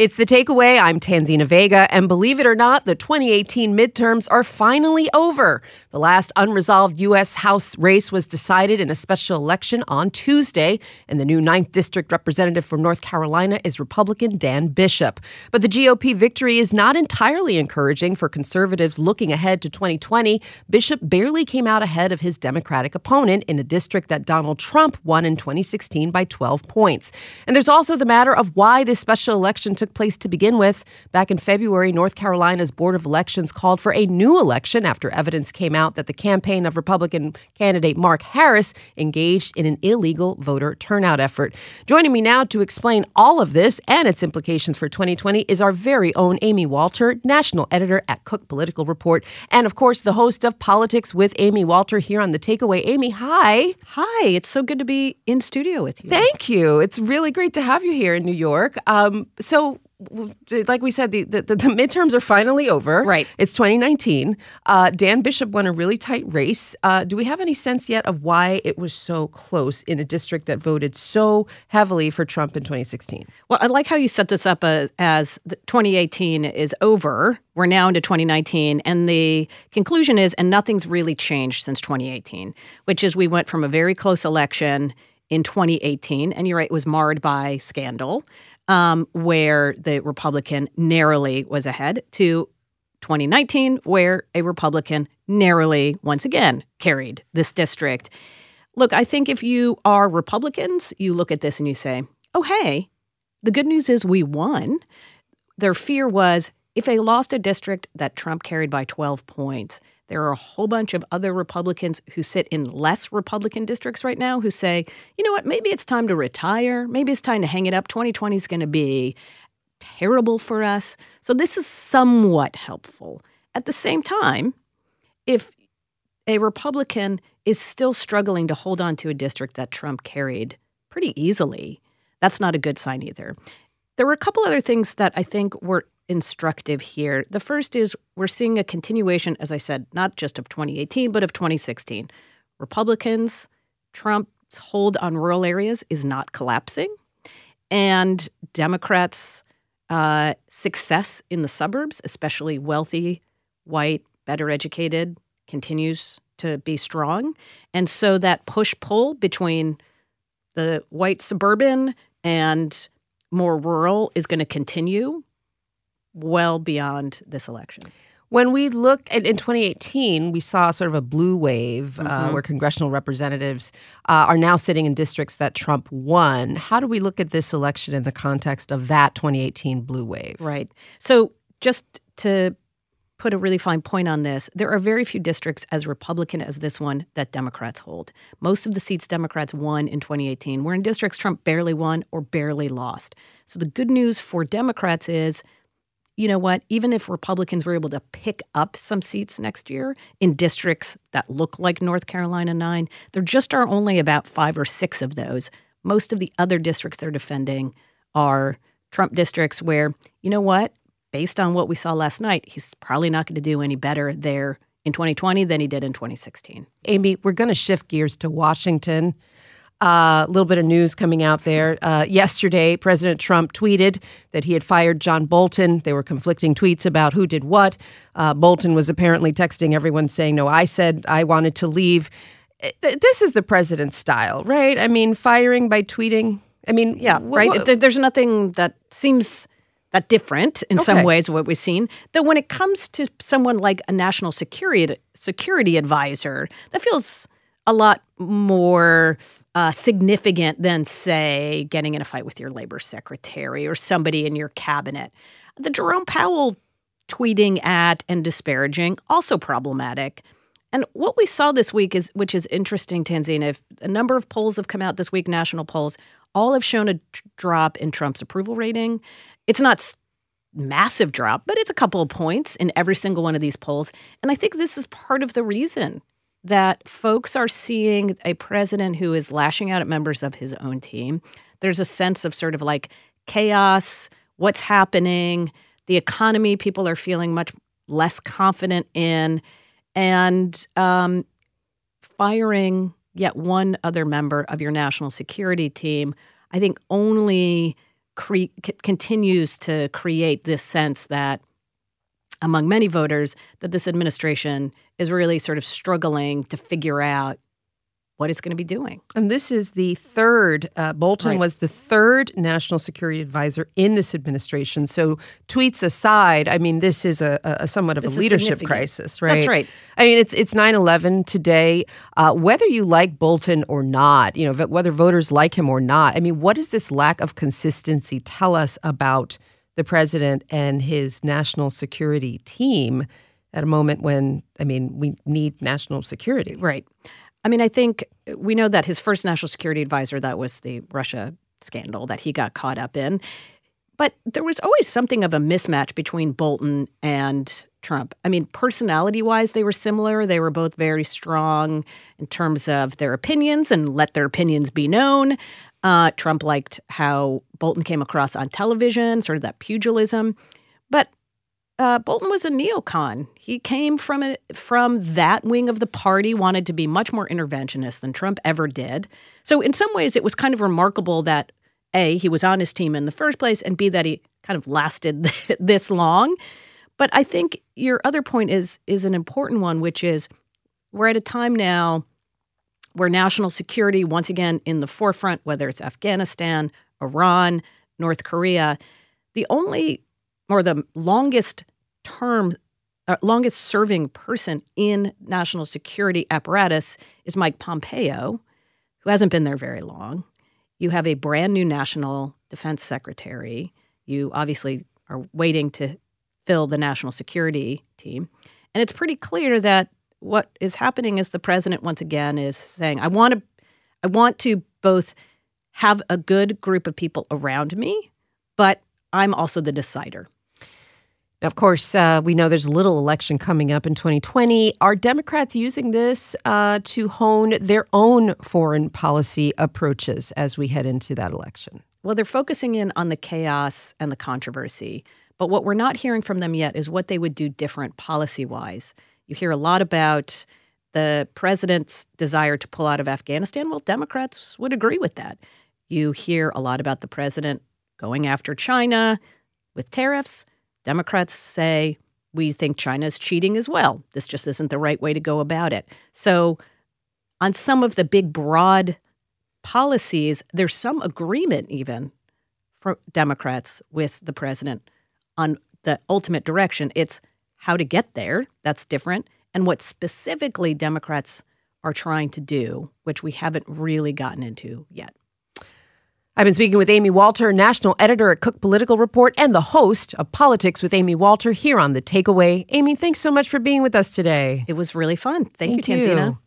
It's The Takeaway. I'm Tanzina Vega, and believe it or not, the 2018 midterms are finally over. The last unresolved U.S. House race was decided in a special election on Tuesday, and the new 9th District representative from North Carolina is Republican Dan Bishop. But the GOP victory is not entirely encouraging for conservatives looking ahead to 2020. Bishop barely came out ahead of his Democratic opponent in a district that Donald Trump won in 2016 by 12 points. And there's also the matter of why this special election took place to begin with. Back in February, North Carolina's Board of Elections called for a new election after evidence came out that the campaign of Republican candidate Mark Harris engaged in an illegal voter turnout effort. Joining me now to explain all of this and its implications for 2020 is our very own Amy Walter, national editor at Cook Political Report, and of course the host of Politics with Amy Walter here on The Takeaway. Amy, hi. Hi, it's so good to be in studio with you. Thank you. It's really great to have you here in New York. So, like we said, the midterms are finally over. Right. It's 2019. Dan Bishop won a really tight race. Do we have any sense yet of why it was so close in a district that voted so heavily for Trump in 2016? Well, I like how you set this up as 2018 is over. We're now into 2019, and the conclusion is, and nothing's really changed since 2018, which is we went from a very close election in 2018, and you're right, it was marred by scandal, where the Republican narrowly was ahead, to 2019, where a Republican narrowly, once again, carried this district. Look, I think if you are Republicans, you look at this and you say, oh, hey, the good news is we won. Their fear was if they lost a district that Trump carried by 12 points, there are a whole bunch of other Republicans who sit in less Republican districts right now who say, you know what, maybe it's time to retire. Maybe it's time to hang it up. 2020 is going to be terrible for us. So this is somewhat helpful. At the same time, if a Republican is still struggling to hold on to a district that Trump carried pretty easily, that's not a good sign either. There were a couple other things that I think were instructive here. The first is we're seeing a continuation, as I said, not just of 2018, but of 2016. Republicans, Trump's hold on rural areas is not collapsing. And Democrats' success in the suburbs, especially wealthy, white, better educated, continues to be strong. And so that push-pull between the white suburban and more rural is going to continue well beyond this election. When we look at in 2018, we saw sort of a blue wave where congressional representatives are now sitting in districts that Trump won. How do we look at this election in the context of that 2018 blue wave? Right. So just to put a really fine point on this, there are very few districts as Republican as this one that Democrats hold. Most of the seats Democrats won in 2018 were in districts Trump barely won or barely lost. So the good news for Democrats is, you know what, even if Republicans were able to pick up some seats next year in districts that look like North Carolina 9, there just are only about 5 or 6 of those. Most of the other districts they're defending are Trump districts where, you know what, based on what we saw last night, he's probably not going to do any better there in 2020 than he did in 2016. Amy, we're going to shift gears to Washington. A little bit of news coming out there. Yesterday, President Trump tweeted that he had fired John Bolton. There were conflicting tweets about who did what. Bolton was apparently texting everyone saying, no, I said I wanted to leave. This is the president's style, right? I mean, firing by tweeting. I mean, yeah, right. There's nothing that seems that different in some ways what we've seen. Though when it comes to someone like a national security advisor, that feels a lot more significant than, say, getting in a fight with your labor secretary or somebody in your cabinet. The Jerome Powell tweeting at and disparaging, also problematic. And what we saw this week is, which is interesting, Tanzina, a number of polls have come out this week, national polls, all have shown a drop in Trump's approval rating. It's not massive drop, but it's a couple of points in every single one of these polls. And I think this is part of the reason that folks are seeing a president who is lashing out at members of his own team. There's a sense of sort of like chaos, what's happening, the economy people are feeling much less confident in, and firing yet one other member of your national security team, I think only continues to create this sense that among many voters that this administration is really sort of struggling to figure out what it's going to be doing. And this is the third, Bolton was the third national security advisor in this administration. So tweets aside, I mean, this is a somewhat of a leadership crisis, right? That's right. I mean, it's 9/11 today. Whether you like Bolton or not, whether voters like him or not, I mean, what does this lack of consistency tell us about the president and his national security team at a moment when, I mean, we need national security? Right. I mean, I think we know that his first national security advisor, that was the Russia scandal that he got caught up in. But there was always something of a mismatch between Bolton and Trump. I mean, personality-wise, they were similar. They were both very strong in terms of their opinions and let their opinions be known. Trump liked how Bolton came across on television, sort of that pugilism. But Bolton was a neocon. He came from that wing of the party, wanted to be much more interventionist than Trump ever did. So in some ways, it was kind of remarkable that, A, he was on his team in the first place, and B, that he kind of lasted this long. But I think your other point is an important one, which is we're at a time now where national security, once again, in the forefront, whether it's Afghanistan, Iran, North Korea, the longest serving person in national security apparatus is Mike Pompeo, who hasn't been there very long. You have a brand new national defense secretary. You obviously are waiting to fill the national security team. And it's pretty clear that what is happening is the president, once again, is saying, I want to both have a good group of people around me, but I'm also the decider. Now, of course, we know there's a little election coming up in 2020. Are Democrats using this to hone their own foreign policy approaches as we head into that election? Well, they're focusing in on the chaos and the controversy. But what we're not hearing from them yet is what they would do different policy-wise. You hear a lot about the president's desire to pull out of Afghanistan. Well, Democrats would agree with that. You hear a lot about the president going after China with tariffs. Democrats say, we think China is cheating as well. This just isn't the right way to go about it. So on some of the big, broad policies, there's some agreement even for Democrats with the president on the ultimate direction. It's how to get there. That's different. And what specifically Democrats are trying to do, which we haven't really gotten into yet. I've been speaking with Amy Walter, national editor at Cook Political Report and the host of Politics with Amy Walter here on The Takeaway. Amy, thanks so much for being with us today. It was really fun. Thank you, Tanzina.